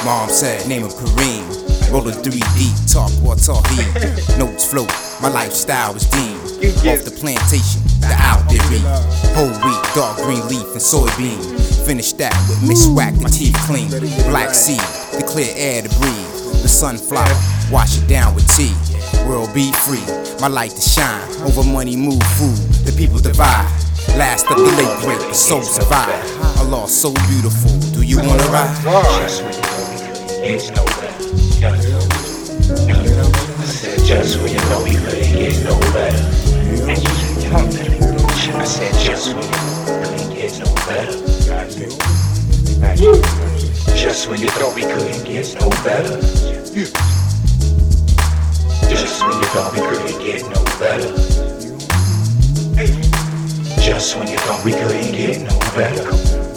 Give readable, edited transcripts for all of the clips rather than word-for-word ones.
Mom said, name him Kareem. Rollin' 3 deep, talk or Tawheed. Notes float, my lifestyle was deemed. Off the plantation, the out there reap. Whole wheat, dark green leaf, and soybean. Finish that with Miss Whack, the teeth clean. Black seed, the clear air to breathe. The sunflower, wash it down with tea. World be free, my light to shine. Over money, move food, the people divide. Last of the late great, the soul survive. A law so beautiful, do you wanna ride? It's no better. I said just when you know we couldn't get no better. I said just when you couldn't get no better. Just when you thought we couldn't get no better. Just when you thought we couldn't get no better. Just when you thought we couldn't get no better.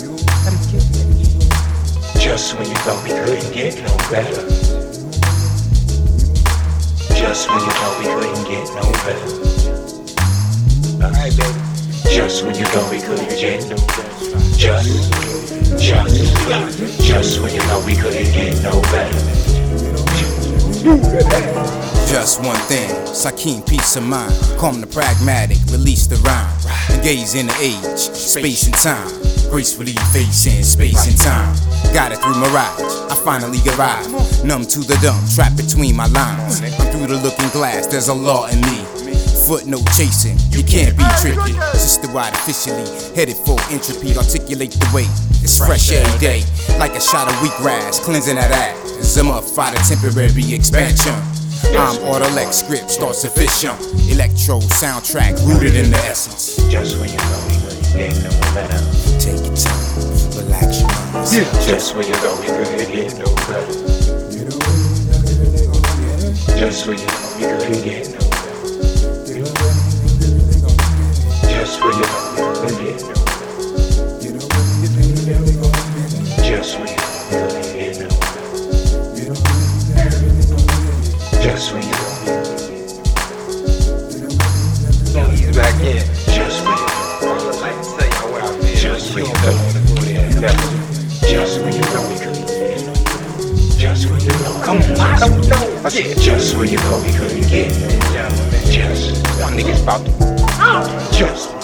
Just when you thought we couldn't get no better. Just when you thought we couldn't get no better. Alright, baby. Just when you thought we couldn't get no better. Just when you thought we couldn't get no better. Just one thing, Sakeem, peace of mind. Calm the pragmatic, release the rhyme. Engage in the age, space and time. Gracefully facing space and time. Got it through mirage, I finally arrived. Numb to the dumb, trapped between my lines. I'm through the looking glass, there's a law in me. Footnote chasing, you can't be tricky. Sister-wide officially, headed for entropy. Articulate the way, it's fresh every day. Like a shot of wheatgrass, cleansing that ass. Zimify the temporary expansion. I'm Autolex script, start sufficient. Electro soundtrack, rooted in the essence. Just when you know we couldn't get no better. Take your time, relax your mind. Just when you know we couldn't get no better. Just when you know we couldn't get no better. Just when you know we couldn't get no better. Just when you know we couldn't get no better. Just when you know we couldn't back in. Just when you know. Just when you know. Just when you know we couldn't get. Just when you know. Come on, I don't know. I said just when you know we couldn't get. Just. My niggas about to. Just.